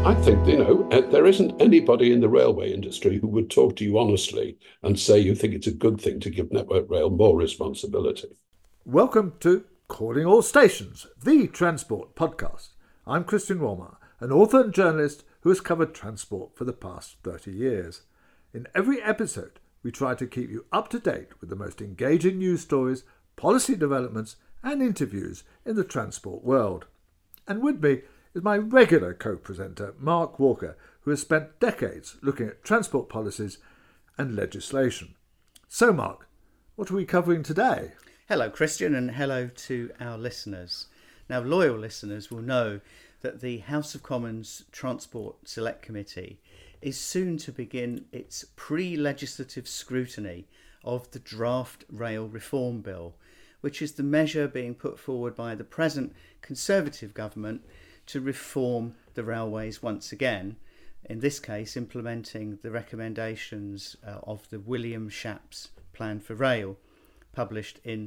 I think, there isn't anybody in the railway industry who would talk to you honestly and say you think it's a good thing to give Network Rail more responsibility. Welcome to Calling All Stations, the transport podcast. I'm Christian Wolmer, an author and journalist who has covered transport for the past 30 years. In every episode, we try to keep you up to date with the most engaging news stories, policy developments, and interviews in the transport world. And with me is my regular co-presenter, Mark Walker, who has spent decades looking at transport policies and legislation. So, Mark, what are we covering today? Hello, Christian, and hello to our listeners. Now, loyal listeners will know that the House of Commons Transport Select Committee is soon to begin its pre-legislative scrutiny of the draft rail reform bill, which is the measure being put forward by the present Conservative government to reform the railways once again, in this case implementing the recommendations of the William Shapps Plan for Rail, published in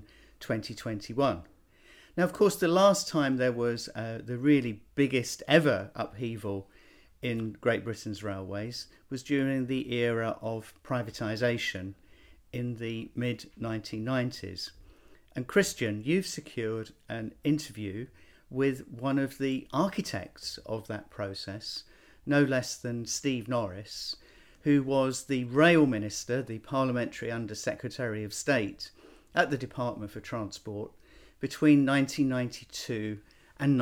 2021. Now, of course, the last time there was the really biggest ever upheaval in Great Britain's railways was during the era of privatisation in the mid-1990s. And Christian, you've secured an interview with one of the architects of that process, no less than Steve Norris, who was the Rail Minister, the Parliamentary Under Secretary of State at the Department for Transport between 1992 and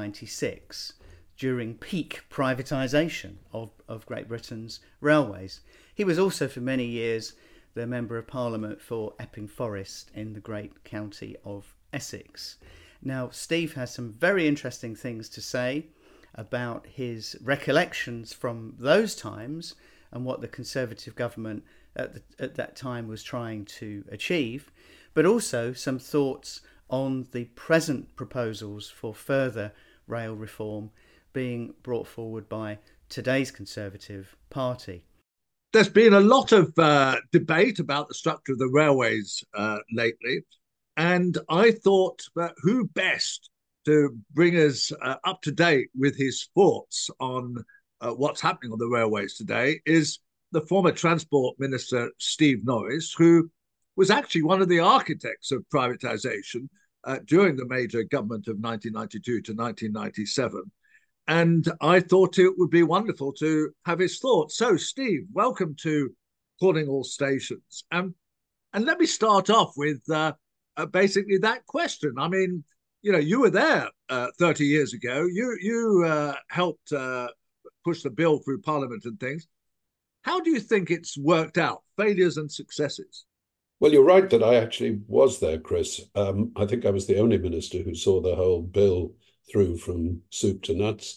1996, during peak privatisation of Great Britain's railways. He was also for many years the Member of Parliament for Epping Forest in the great county of Essex. Now, Steve has some very interesting things to say about his recollections from those times and what the Conservative government at that time was trying to achieve, but also some thoughts on the present proposals for further rail reform being brought forward by today's Conservative Party. There's been a lot of debate about the structure of the railways lately. And I thought, who best to bring us up to date with his thoughts on what's happening on the railways today is the former Transport Minister, Steve Norris, who was actually one of the architects of privatisation during the major government of 1992 to 1997. And I thought it would be wonderful to have his thoughts. So, Steve, welcome to Calling All Stations. And let me start off with basically that question. I mean, you were there 30 years ago. You helped push the bill through Parliament and things. How do you think it's worked out, failures and successes? Well, you're right that I actually was there, Chris. I think I was the only minister who saw the whole bill through from soup to nuts,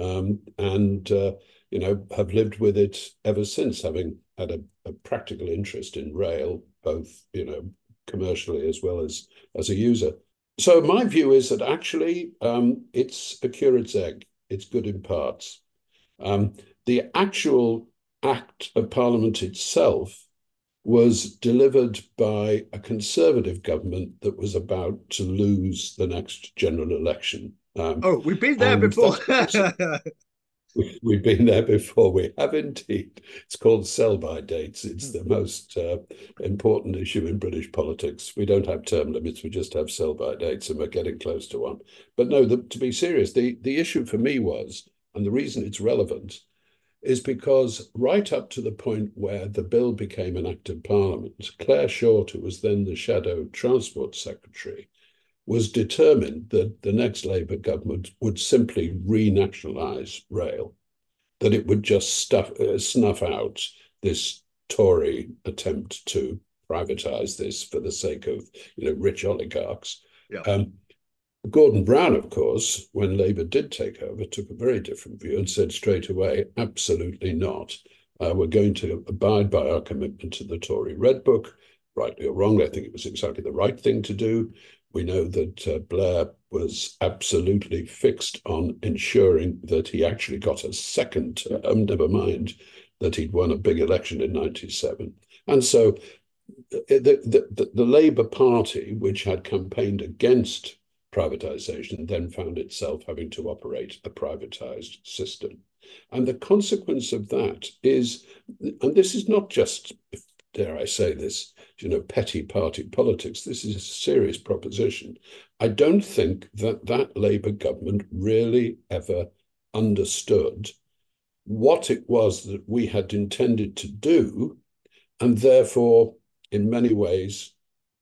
and have lived with it ever since, having had a practical interest in rail, both commercially as well as a user. So my view is that actually it's a curate's egg. It's good in parts. The actual Act of Parliament itself was delivered by a Conservative government that was about to lose the next general election. We've been there before. We've been there before. We have indeed. It's called sell-by dates. It's the most important issue in British politics. We don't have term limits. We just have sell-by dates, and we're getting close to one. But no, to be serious, the issue for me was, and the reason it's relevant, is because right up to the point where the bill became an Act of Parliament, Clare Short, who was then the Shadow Transport Secretary, was determined that the next Labour government would simply renationalise rail, that it would just snuff out this Tory attempt to privatise this for the sake of rich oligarchs. Yeah. Gordon Brown, of course, when Labour did take over, took a very different view and said straight away, absolutely not. We're going to abide by our commitment to the Tory Red Book. Rightly or wrongly, I think it was exactly the right thing to do. We know that Blair was absolutely fixed on ensuring that he actually got a second term, never mind that he'd won a big election in 97. And so the Labour Party, which had campaigned against privatisation, then found itself having to operate a privatised system. And the consequence of that is, and this is not just, dare I say this, petty party politics. This is a serious proposition. I don't think that Labour government really ever understood what it was that we had intended to do, and therefore, in many ways,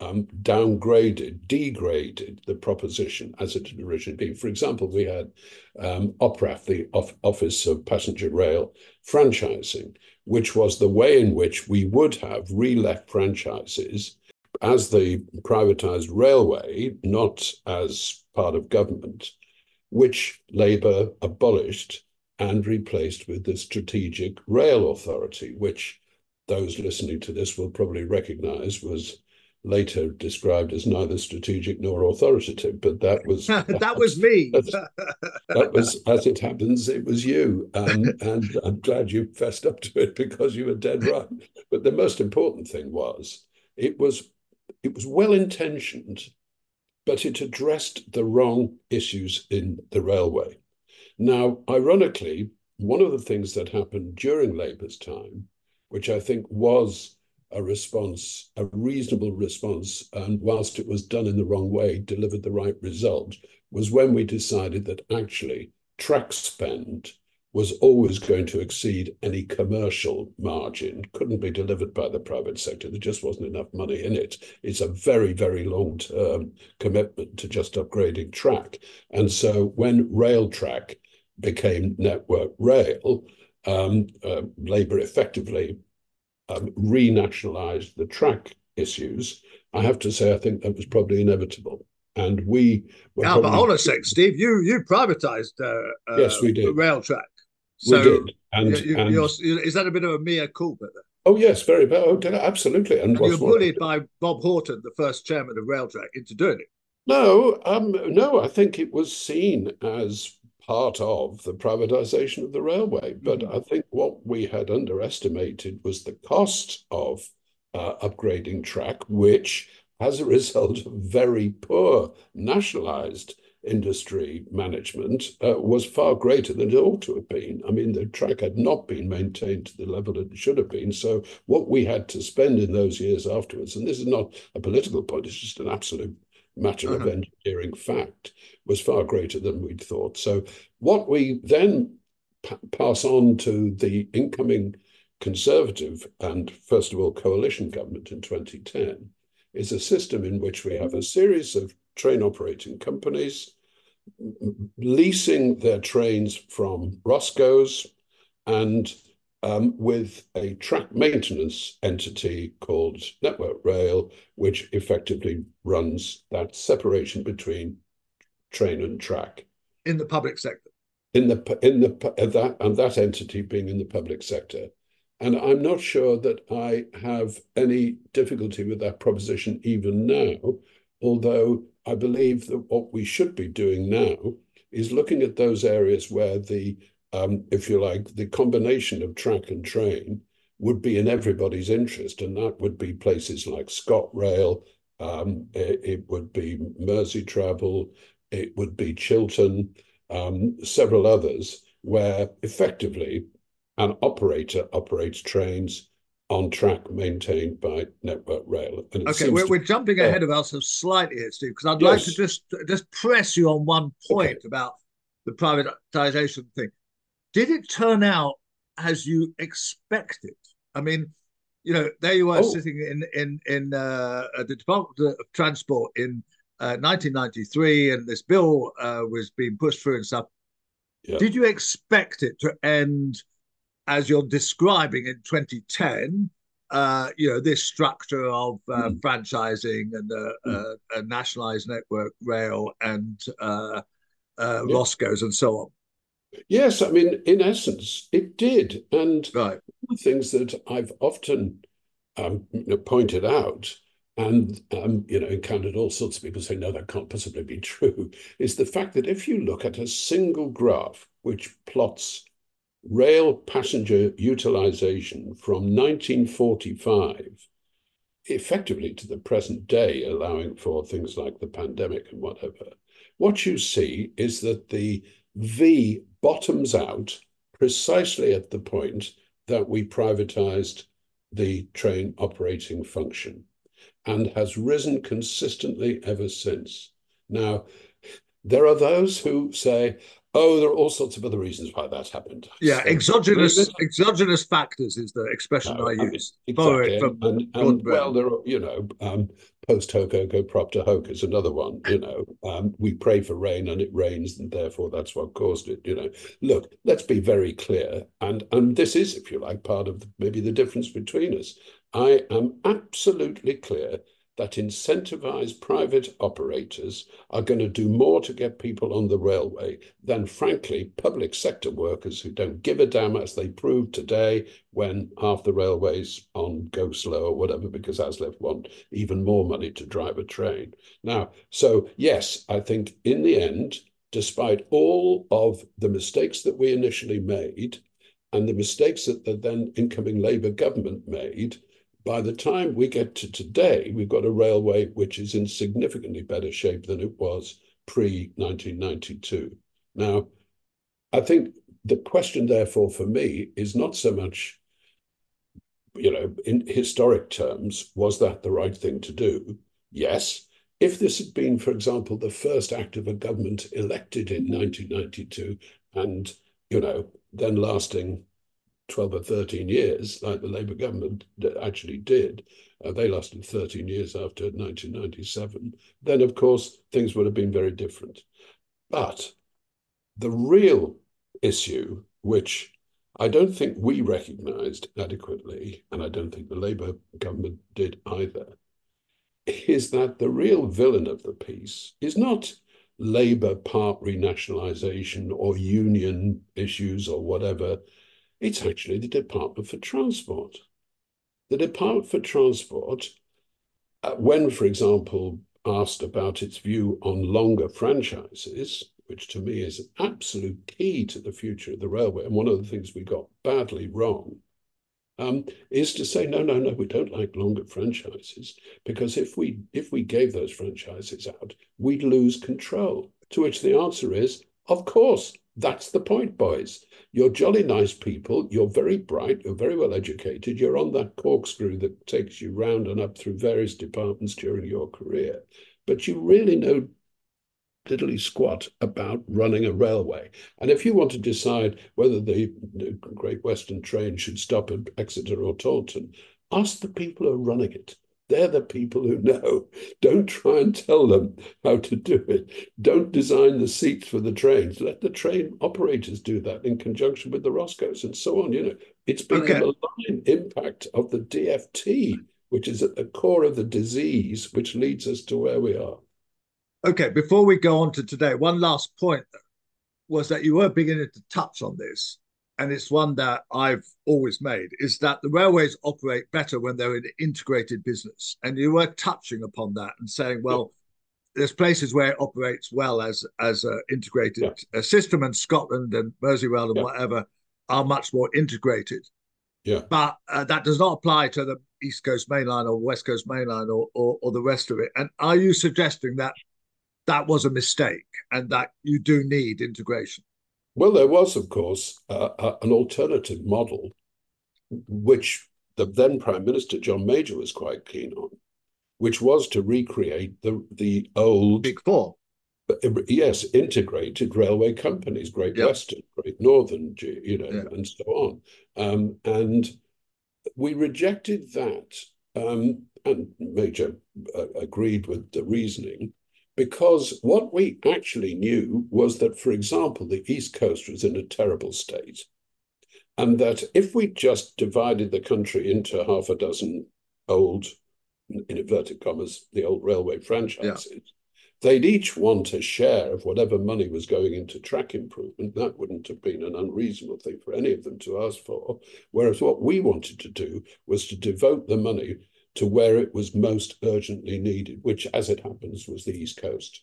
degraded the proposition as it had originally been. For example, we had OPRAF, the Office of Passenger Rail Franchising, which was the way in which we would have re-let franchises as the privatised railway, not as part of government, which Labour abolished and replaced with the Strategic Rail Authority, which those listening to this will probably recognise was later described as neither strategic nor authoritative, but that was that was me. That was, as it happens, it was you, and I'm glad you fessed up to it because you were dead right. But the most important thing was it was well intentioned, but it addressed the wrong issues in the railway. Now, ironically, one of the things that happened during Labour's time, which I think was a response, a reasonable response, and whilst it was done in the wrong way, delivered the right result, was when we decided that actually track spend was always going to exceed any commercial margin, couldn't be delivered by the private sector. There just wasn't enough money in it. It's a very, very long-term commitment to just upgrading track. And so when Railtrack became Network Rail, Labour effectively renationalised the track issues. I have to say, I think that was probably inevitable. And we were but hold on a sec, Steve. You privatised yes, we did. Railtrack. So we did. And is that a bit of a mea culpa then? Oh, yes, very bad. Oh, absolutely. And you were bullied by Bob Horton, the first chairman of Railtrack, into doing it. No, I think it was seen as part of the privatization of the railway. But I think what we had underestimated was the cost of upgrading track, which, as a result of very poor nationalized industry management, was far greater than it ought to have been. I mean, the track had not been maintained to the level it should have been. So what we had to spend in those years afterwards, and this is not a political point, it's just an absolute matter of engineering fact, was far greater than we'd thought. So what we then pass on to the incoming Conservative and, first of all, coalition government in 2010 is a system in which we have a series of train operating companies leasing their trains from Roscoe's and with a track maintenance entity called Network Rail, which effectively runs that separation between train and track in the public sector. That entity being in the public sector. And I'm not sure that I have any difficulty with that proposition even now, although I believe that what we should be doing now is looking at those areas where the if you like, the combination of track and train would be in everybody's interest, and that would be places like ScotRail, it would be Merseytravel, it would be Chiltern, several others, where effectively an operator operates trains on track maintained by Network Rail. Okay, we're jumping ahead of ourselves slightly here, Steve, because I'd like to just press you on one point about the privatization thing. Did it turn out as you expected? I mean, there you were sitting in the Department of Transport in 1993, and this bill was being pushed through and stuff. Yeah. Did you expect it to end as you're describing in 2010? This structure of franchising and a nationalized Network Rail and Roscoe's and so on. Yes, I mean, in essence, it did. And one of the things that I've often pointed out and encountered all sorts of people saying, no, that can't possibly be true, is the fact that if you look at a single graph which plots rail passenger utilization from 1945 effectively to the present day, allowing for things like the pandemic and whatever, what you see is that the V bottoms out precisely at the point that we privatized the train operating function, and has risen consistently ever since. Now, there are those who say, oh, there are all sorts of other reasons why that happened. Yeah, So, exogenous factors is the expression no, I I mean, use. Borrow exactly. it from And Gordon well, Brown. there are, post hoc ergo propter hoc is another one, we pray for rain and it rains, and therefore that's what caused it. Look, let's be very clear. And this is, if you like, part of maybe the difference between us. I am absolutely clear that incentivized private operators are going to do more to get people on the railway than, frankly, public sector workers who don't give a damn, as they proved today when half the railways on go slow or whatever because ASLEF want even more money to drive a train. Now, so yes, I think in the end, despite all of the mistakes that we initially made and the mistakes that the then incoming Labour government made, by the time we get to today, we've got a railway which is in significantly better shape than it was pre-1992. Now, I think the question, therefore, for me is not so much, in historic terms, was that the right thing to do? Yes. If this had been, for example, the first act of a government elected in 1992 and, then lasting 12 or 13 years, like the Labour government actually did, they lasted 13 years after 1997, then of course things would have been very different. But the real issue, which I don't think we recognised adequately, and I don't think the Labour government did either, is that the real villain of the piece is not Labour part renationalisation or union issues or whatever. It's actually the Department for Transport. The Department for Transport, when, for example, asked about its view on longer franchises, which to me is an absolute key to the future of the railway, and one of the things we got badly wrong, is to say, no, we don't like longer franchises, because if we gave those franchises out, we'd lose control. To which the answer is, of course, that's the point, boys. You're jolly nice people. You're very bright. You're very well educated. You're on that corkscrew that takes you round and up through various departments during your career. But you really know diddly squat about running a railway. And if you want to decide whether the Great Western train should stop at Exeter or Taunton, ask the people who are running it. They're the people who know. Don't try and tell them how to do it. Don't design the seats for the trains. Let the train operators do that in conjunction with the Roscoes and so on. It's been the malign impact of the DFT, which is at the core of the disease, which leads us to where we are. Okay, before we go on to today, one last point was that you were beginning to touch on this, and it's one that I've always made, is that the railways operate better when they're an integrated business. And you were touching upon that and saying, well, there's places where it operates well as an integrated system, and Scotland and Merseyrail and whatever are much more integrated. Yeah. But that does not apply to the East Coast Main Line or West Coast Main Line or the rest of it. And are you suggesting that that was a mistake and that you do need integration? Well, there was, of course, an alternative model, which the then Prime Minister, John Major, was quite keen on, which was to recreate the old Big Four. Yes, integrated railway companies, Great Western, Great Northern, and so on. And we rejected that, and Major agreed with the reasoning, because what we actually knew was that, for example, the East Coast was in a terrible state, and that if we just divided the country into half a dozen old, in inverted commas, the old railway franchises, they'd each want a share of whatever money was going into track improvement. That wouldn't have been an unreasonable thing for any of them to ask for. Whereas what we wanted to do was to devote the money to where it was most urgently needed, which, as it happens, was the East Coast.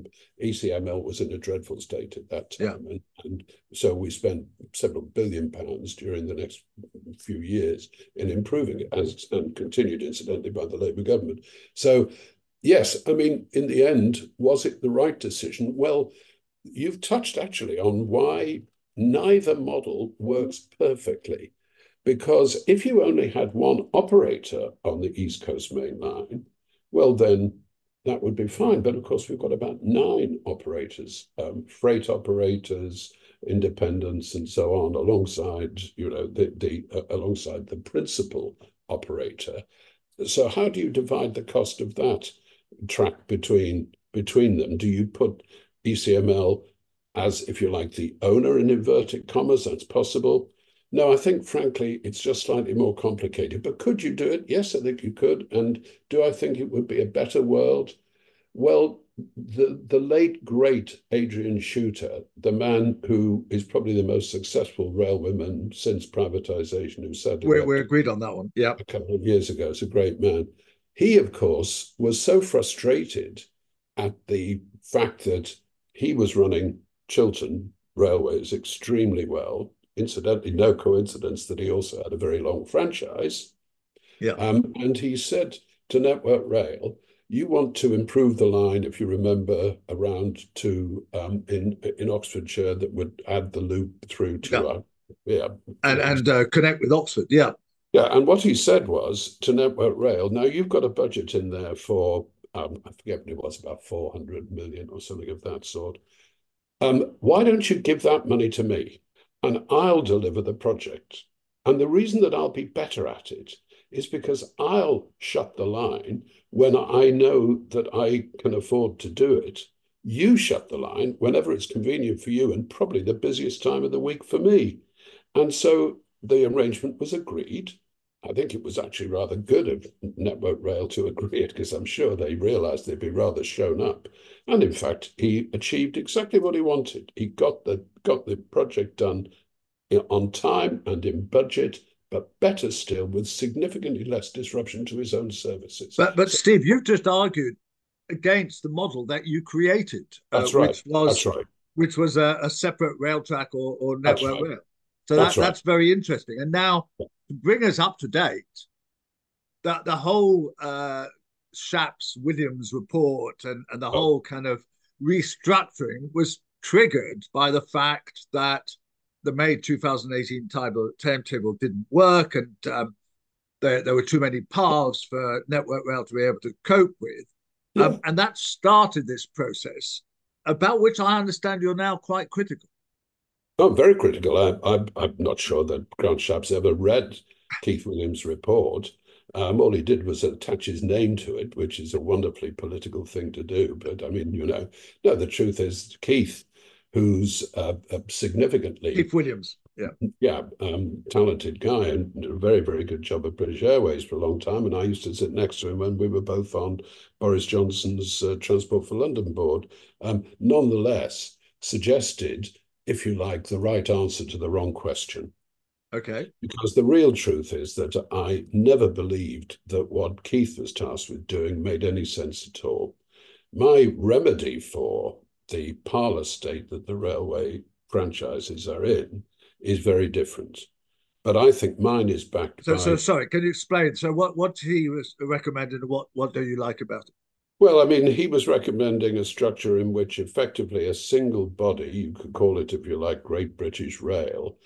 ECML was in a dreadful state at that time. And so we spent several £billion during the next few years in improving it, and continued, incidentally, by the Labour government. So, yes, I mean, in the end, was it the right decision? Well, you've touched actually on why neither model works perfectly, because if you only had one operator on the East Coast Main Line, well, then that would be fine. But of course, we've got about 9 operators, freight operators, independents, and so on, alongside, alongside the principal operator. So how do you divide the cost of that track between them? Do you put ECML as, if you like, the owner in inverted commas? That's possible. No, I think, frankly, it's just slightly more complicated. But could you do it? Yes, I think you could. And do I think it would be a better world? Well, the late, great Adrian Shooter, the man who is probably the most successful railwayman since privatization, who sadly We're agreed on that one. Yeah. a couple of years ago, is a great man. He, of course, was so frustrated at the fact that he was running Chiltern Railways extremely well. Incidentally, no coincidence that he also had a very long franchise. Yeah. And he said to Network Rail, you want to improve the line, if you remember, around to in Oxfordshire, that would add the loop through to and connect with Oxford. Yeah. Yeah, and what he said was to Network Rail, now you've got a budget in there for I forget what it was, about 400 million or something of that sort. Why don't you give that money to me and I'll deliver the project? And the reason that I'll be better at it is because I'll shut the line when I know that I can afford to do it. You shut the line whenever it's convenient for you, and probably the busiest time of the week for me. And so the arrangement was agreed. I think it was actually rather good of Network Rail to agree it, because I'm sure they realized they'd be rather shown up. And in fact, he achieved exactly what he wanted. He got the project done on time and in budget, but better still, with significantly less disruption to his own services. But Steve, you've just argued against the model that you created, that's right. Which was a separate rail track or Network Rail. So that's very interesting. And now, to bring us up to date, the whole Shapps Williams report and the whole kind of restructuring was triggered by the fact that the May 2018 timetable didn't work, and there were too many paths for Network Rail to be able to cope with. Yeah. And that started this process, about which I understand you're now quite critical. Oh, very critical. I'm not sure that Grant Shapps ever read Keith Williams' report. All he did was attach his name to it, which is a wonderfully political thing to do. But I mean, no, the truth is Keith, who's significantly Keith Williams, talented guy, and did a very, very good job at British Airways for a long time. And I used to sit next to him when we were both on Boris Johnson's Transport for London board. Nonetheless, suggested, if you like, the right answer to the wrong question. Okay. Because the real truth is that I never believed that what Keith was tasked with doing made any sense at all. My remedy for the parlor state that the railway franchises are in is very different. But I think mine is backed by... So sorry, can you explain? So what he was recommending, and what do you like about it? Well, I mean, he was recommending a structure in which effectively a single body, you could call it, if you like, Great British Rail,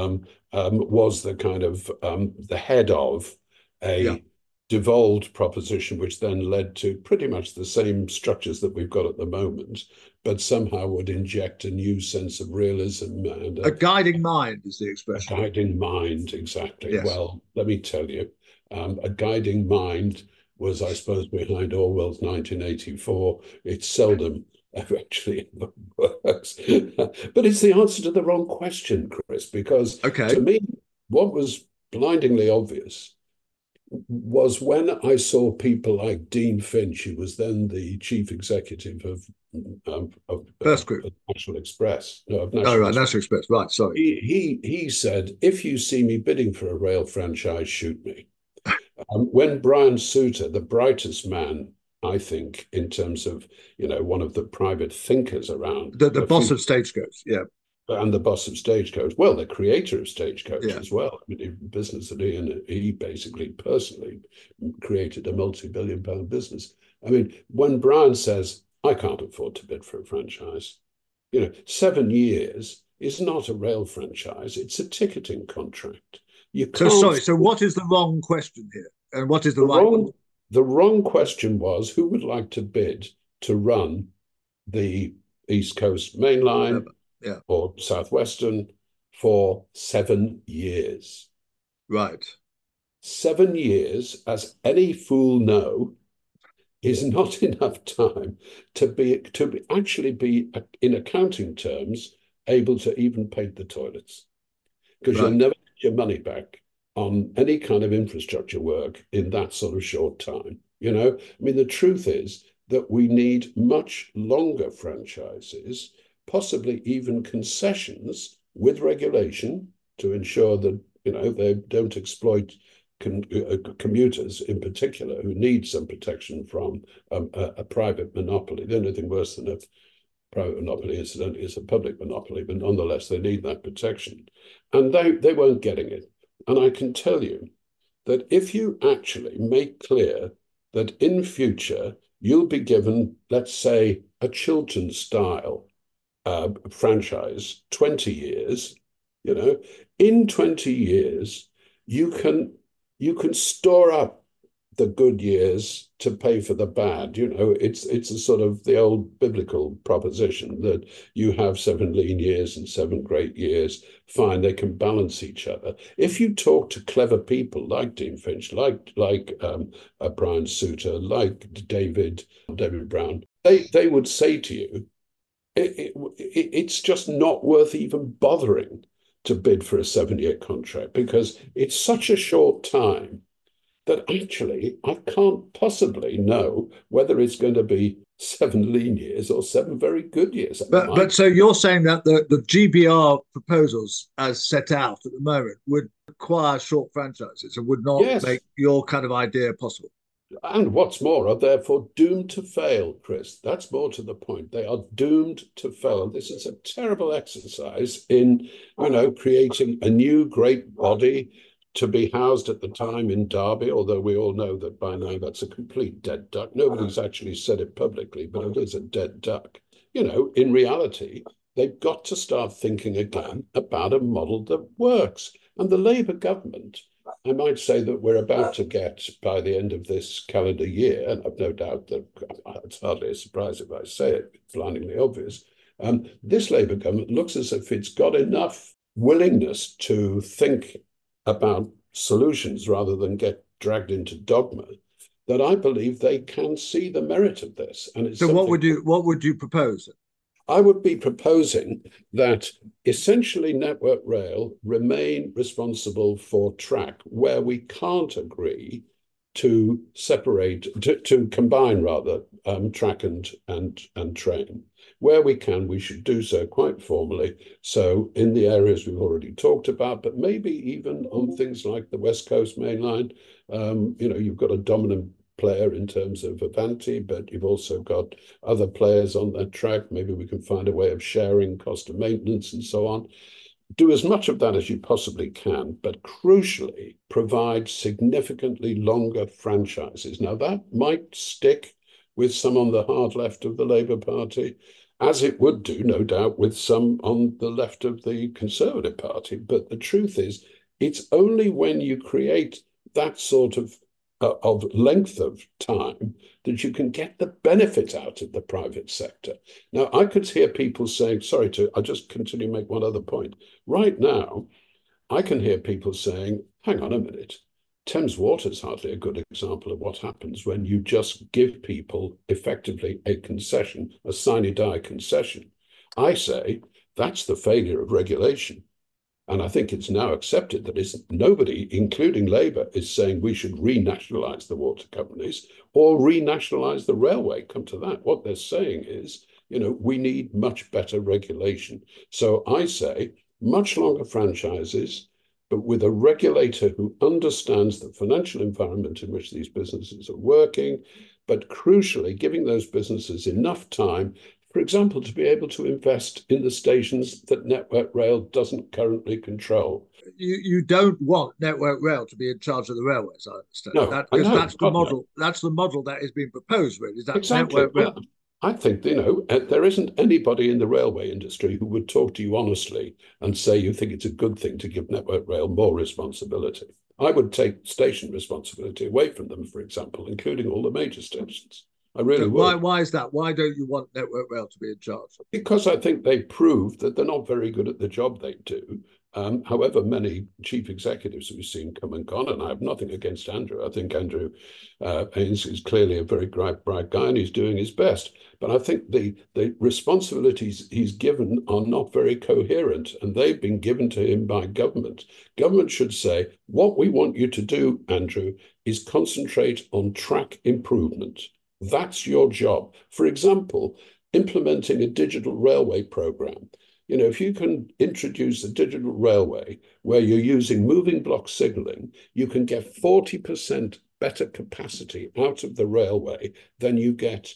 was the kind of the head of a devolved proposition, which then led to pretty much the same structures that we've got at the moment, but somehow would inject a new sense of realism. And a guiding mind is the expression. A guiding mind, exactly. Yes. Well, let me tell you, a guiding mind was, I suppose, behind Orwell's 1984. It seldom actually works. But it's the answer to the wrong question, Chris, because to me, what was blindingly obvious was when I saw people like Dean Finch, who was then the chief executive of First Group, National Express. National Express. Right, sorry. He said, if you see me bidding for a rail franchise, shoot me. When Brian Souter, the brightest man, I think, in terms of, one of the private thinkers around. The boss of Stagecoach, yeah. And the boss of Stagecoach, well, the creator of Stagecoach as well. I mean, the business that he basically personally created a multi-billion-pound business. I mean, when Brian says, I can't afford to bid for a franchise, 7 years is not a rail franchise, it's a ticketing contract. You can't. So what is the wrong question here? And what is the right one? The wrong question was, who would like to bid to run the East Coast Main Line or Southwestern for 7 years? Right. 7 years, as any fool know, is not enough time to actually be, in accounting terms, able to even paint the toilets, because you'll never get your money back on any kind of infrastructure work in that sort of short time. You know, I mean, the truth is that we need much longer franchises, possibly even concessions with regulation to ensure that, you know, they don't exploit commuters in particular, who need some protection from a private monopoly. The only thing worse than a private monopoly, incidentally, is a public monopoly, but nonetheless, they need that protection. And they weren't getting it. And I can tell you that if you actually make clear that in future you'll be given, let's say, a Chiltern-style franchise, 20 years, you know, in 20 years, you can store up the good years to pay for the bad. You know, it's a sort of the old biblical proposition that you have 7 lean years and 7 great years. Fine, they can balance each other. If you talk to clever people like Dean Finch, like Brian Souter, like David Brown, they would say to you, it's just not worth even bothering to bid for a 7-year contract, because it's such a short time that actually I can't possibly know whether it's going to be 7 lean years or 7 very good years. But so you're saying that the GBR proposals as set out at the moment would require short franchises and would not make your kind of idea possible? And what's more, are therefore doomed to fail, Chris. That's more to the point. They are doomed to fail. This is a terrible exercise in, you know, creating a new great body to be housed at the time in Derby, although we all know that by now that's a complete dead duck. Nobody's actually said it publicly, but it is a dead duck. You know, in reality, they've got to start thinking again about a model that works. And the Labour government, I might say that we're about to get, by the end of this calendar year, and I've no doubt that it's hardly a surprise if I say it, it's blindingly obvious, this Labour government looks as if it's got enough willingness to think about solutions rather than get dragged into dogma, that I believe they can see the merit of this. And it's so what would you propose? I would be proposing that essentially Network Rail remain responsible for track where we can't agree to separate, to combine rather, track and train. Where we can, we should do so quite formally. So in the areas we've already talked about, but maybe even on things like the West Coast Main Line, you know, you've got a dominant player in terms of Avanti, but you've also got other players on that track. Maybe we can find a way of sharing cost of maintenance and so on. Do as much of that as you possibly can, but crucially provide significantly longer franchises. Now that might stick with some on the hard left of the Labour Party, as it would do, no doubt, with some on the left of the Conservative Party. But the truth is, it's only when you create that sort of length of time that you can get the benefit out of the private sector. Now, I could hear people saying, I'll just continue to make one other point. Right now, I can hear people saying, hang on a minute, Thames Water is hardly a good example of what happens when you just give people effectively a concession, a sine die concession. I say that's the failure of regulation. And I think it's now accepted that nobody, including Labour, is saying we should renationalise the water companies or renationalise the railway. Come to that. What they're saying is, you know, we need much better regulation. So I say much longer franchises, but with a regulator who understands the financial environment in which these businesses are working, but crucially giving those businesses enough time, for example, to be able to invest in the stations that Network Rail doesn't currently control. You don't want Network Rail to be in charge of the railways, I understand. No, because that's the model. That's the model that is being proposed. Really, is that exactly. Network Rail? I think, there isn't anybody in the railway industry who would talk to you honestly and say you think it's a good thing to give Network Rail more responsibility. I would take station responsibility away from them, for example, including all the major stations. I really So would. why is that? Why don't you want Network Rail to be in charge? Because I think they proved that they're not very good at the job they do. However many chief executives we've seen come and gone, and I have nothing against Andrew. I think Andrew Haines is clearly a very bright guy and he's doing his best. But I think the responsibilities he's given are not very coherent, and they've been given to him by government. Government should say, what we want you to do, Andrew, is concentrate on track improvement. That's your job. For example, implementing a digital railway program. If you can introduce a digital railway where you're using moving block signaling, you can get 40% better capacity out of the railway than you get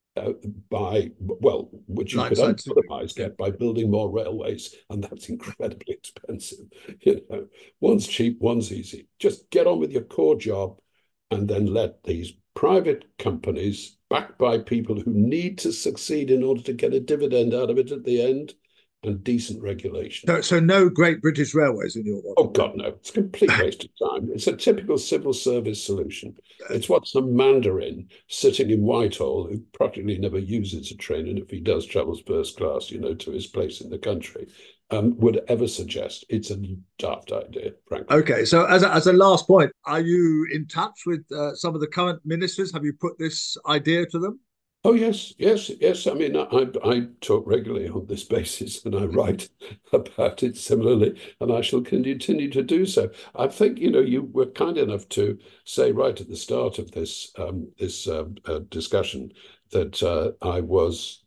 which you could otherwise get by building more railways, and that's incredibly expensive. One's cheap, one's easy. Just get on with your core job and then let these private companies, backed by people who need to succeed in order to get a dividend out of it at the end, and decent regulation. So no Great British Railways in your world? Oh, God, no. It's a complete waste of time. It's a typical civil service solution. It's what some mandarin sitting in Whitehall, who practically never uses a train, and if he does, travels first class, to his place in the country, would ever suggest. It's a daft idea, frankly. Okay, so as a last point, are you in touch with some of the current ministers? Have you put this idea to them? Oh, yes. I mean, I talk regularly on this basis and I write about it similarly, and I shall continue to do so. I think, you were kind enough to say right at the start of this discussion that I was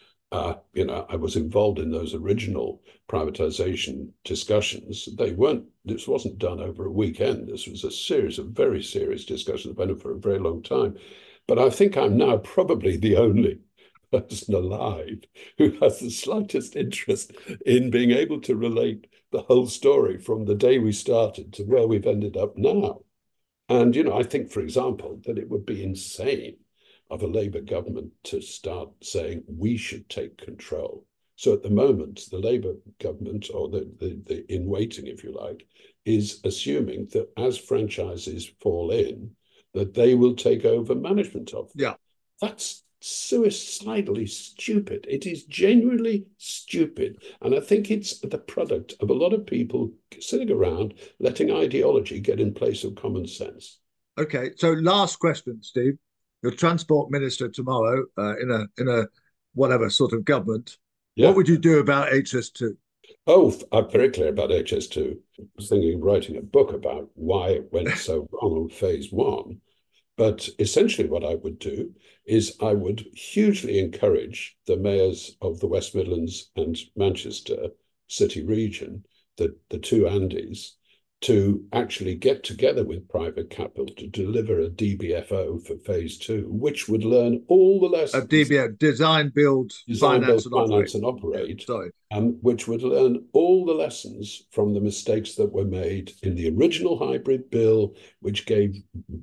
I was involved in those original privatization discussions. This wasn't done over a weekend. This was a series of very serious discussions that went for a very long time. But I think I'm now probably the only person alive who has the slightest interest in being able to relate the whole story from the day we started to where we've ended up now. And, I think, for example, that it would be insane of a Labour government to start saying we should take control. So at the moment, the Labour government, or the in waiting, if you like, is assuming that as franchises fall in, that they will take over management of them. Yeah. That's suicidally stupid. It is genuinely stupid. And I think it's the product of a lot of people sitting around letting ideology get in place of common sense. Okay. So last question, Steve. You're transport minister tomorrow in a whatever sort of government. Yeah. What would you do about HS2? Oh, I'm very clear about HS2. I was thinking of writing a book about why it went so wrong on phase one. But essentially what I would do is I would hugely encourage the mayors of the West Midlands and Manchester city region, the two Andes, to actually get together with private capital to deliver a DBFO for phase two, which would learn all the lessons. A DBFO, design, build, finance, and operate. Sorry. Which would learn all the lessons from the mistakes that were made in the original hybrid bill, which gave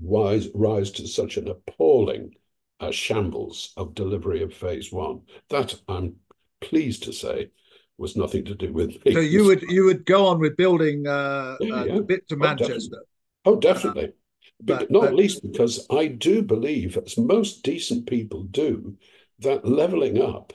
rise to such an appalling shambles of delivery of phase one. That, I'm pleased to say, was nothing to do with me. So you would go on with building the bit to Manchester. Definitely. But not least because I do believe, as most decent people do, that levelling up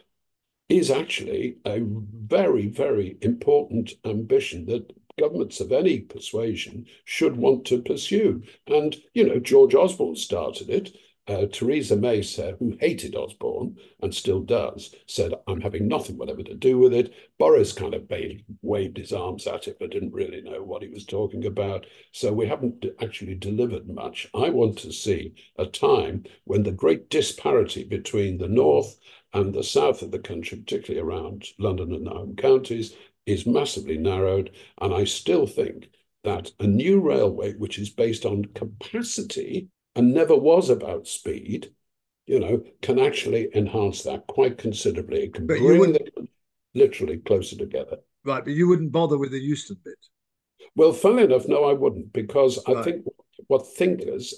is actually a very, very important ambition that governments of any persuasion should want to pursue. And, George Osborne started it. Theresa May said, who hated Osborne and still does, said, I'm having nothing whatever to do with it. Boris kind of waved his arms at it, but didn't really know what he was talking about. So we haven't actually delivered much. I want to see a time when the great disparity between the north and the south of the country, particularly around London and the home counties, is massively narrowed. And I still think that a new railway, which is based on capacity and never was about speed, can actually enhance that quite considerably. It can bring them literally closer together. Right, but you wouldn't bother with the Euston bit? Well, funnily enough, no, I wouldn't, because I think what thinkers,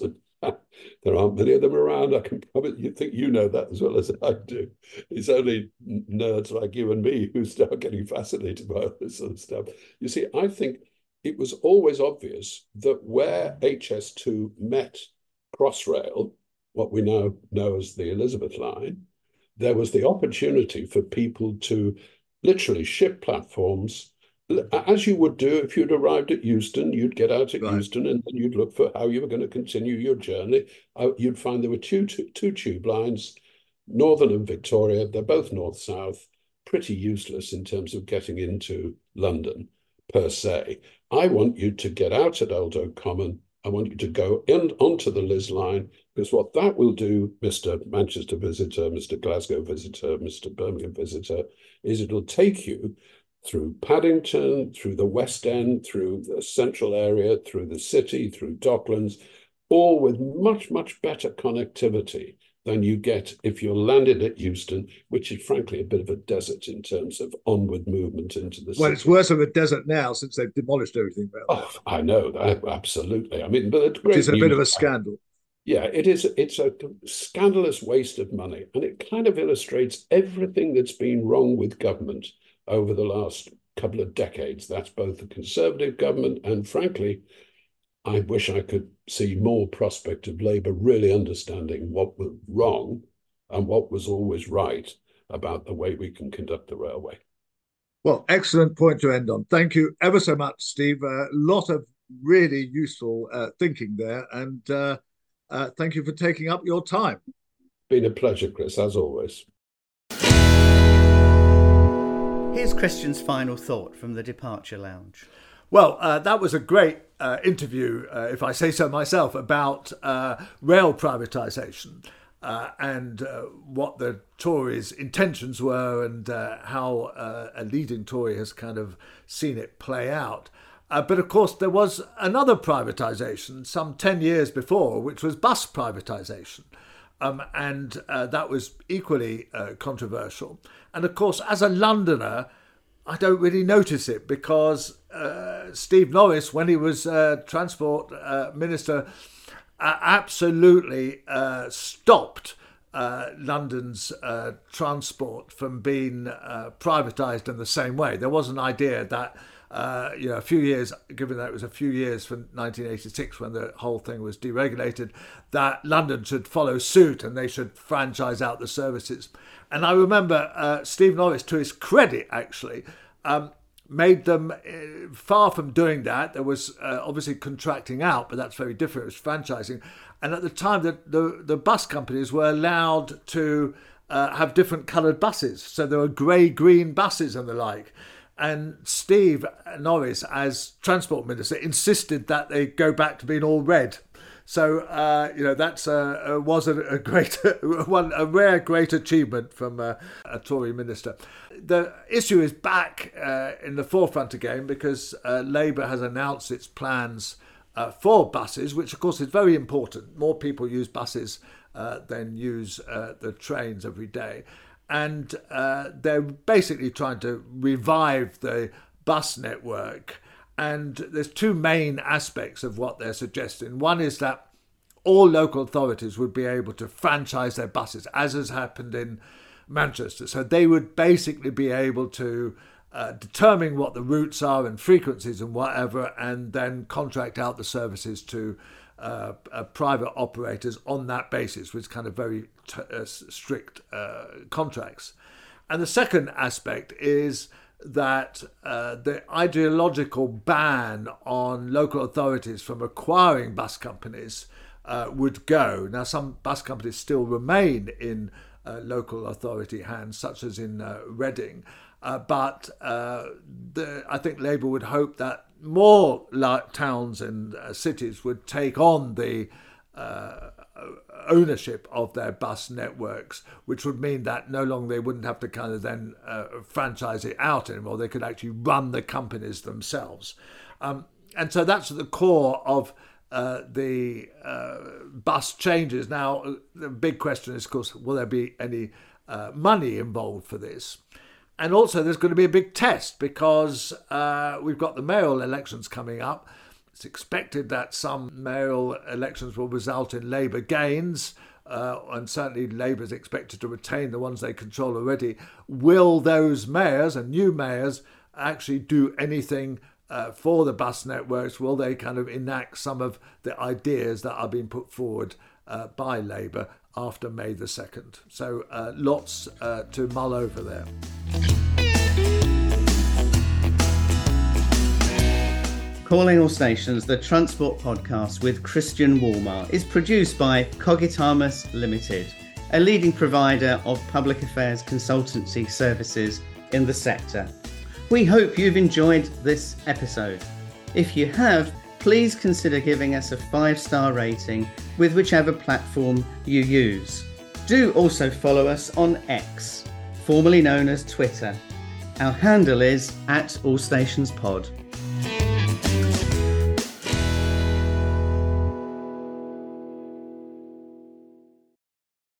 There aren't many of them around. I can probably, you think you know that as well as I do. It's only nerds like you and me who start getting fascinated by all this sort of stuff. You see, I think it was always obvious that where HS2 met Crossrail, what we now know as the Elizabeth line, there was the opportunity for people to literally ship platforms, as you would do if you'd arrived at Euston. You'd get out at Euston, and then you'd look for how you were going to continue your journey. You'd find there were two tube lines, Northern and Victoria. They're both north-south, pretty useless in terms of getting into London per se. I want you to get out at Old Oak Common. I want you to go onto the Liz line, because what that will do, Mr. Manchester visitor, Mr. Glasgow visitor, Mr. Birmingham visitor, is it'll take you through Paddington, through the West End, through the central area, through the city, through Docklands, all with much, much better connectivity than you get if you're landed at Euston, which is frankly a bit of a desert in terms of onward movement into the city. Well, it's worse of a desert now since they've demolished everything. I know that, absolutely. I mean, but it's a bit of a scandal. Yeah, it is. It's a scandalous waste of money, and it kind of illustrates everything that's been wrong with government over the last couple of decades. That's both the Conservative government and, frankly, I wish I could see more prospect of Labour really understanding what was wrong and what was always right about the way we can conduct the railway. Well, excellent point to end on. Thank you ever so much, Steve. A lot of really useful thinking there, and thank you for taking up your time. Been a pleasure, Chris, as always. Here's Christian's final thought from the Departure Lounge. Well, that was a great interview, if I say so myself, about rail privatisation and what the Tories' intentions were, and how a leading Tory has kind of seen it play out. But of course, there was another privatisation some 10 years before, which was bus privatisation. And that was equally controversial. And of course, as a Londoner, I don't really notice it, because Steve Norris, when he was Transport Minister, absolutely stopped London's transport from being privatised in the same way. There was an idea that, a few years, given that it was a few years from 1986 when the whole thing was deregulated, that London should follow suit and they should franchise out the services. And I remember Steve Norris, to his credit, actually, made them, far from doing that. There was obviously contracting out, but that's very different. It was franchising. And at the time, the bus companies were allowed to have different coloured buses. So there were grey-green buses and the like. And Steve Norris, as Transport Minister, insisted that they go back to being all red. So, that's was a great, a rare great achievement from a Tory minister. The issue is back in the forefront again, because Labour has announced its plans for buses, which of course is very important. More people use buses than use the trains every day. And they're basically trying to revive the bus network. And there's two main aspects of what they're suggesting. One is that all local authorities would be able to franchise their buses, as has happened in Manchester. So they would basically be able to determine what the routes are and frequencies and whatever, and then contract out the services to private operators on that basis, with kind of very strict contracts. And the second aspect is that the ideological ban on local authorities from acquiring bus companies would go. Now, some bus companies still remain in local authority hands, such as in Reading, but I think Labour would hope that more towns and cities would take on the ownership of their bus networks, which would mean that no longer they wouldn't have to kind of then franchise it out anymore. They could actually run the companies themselves. And so that's at the core of the bus changes. Now, the big question is, of course, will there be any money involved for this? And also, there's going to be a big test, because we've got the mayoral elections coming up, It's expected that some mayoral elections will result in Labour gains, and certainly Labour is expected to retain the ones they control already. Will those mayors and new mayors actually do anything for the bus networks? Will they kind of enact some of the ideas that are being put forward by Labour after May the 2nd? So lots to mull over there. Calling All Stations, the Transport podcast with Christian Walmart, is produced by Cogitamus Limited, a leading provider of public affairs consultancy services in the sector. We hope you've enjoyed this episode. If you have, please consider giving us a 5-star rating with whichever platform you use. Do also follow us on X, formerly known as Twitter. Our handle is @AllStationsPod.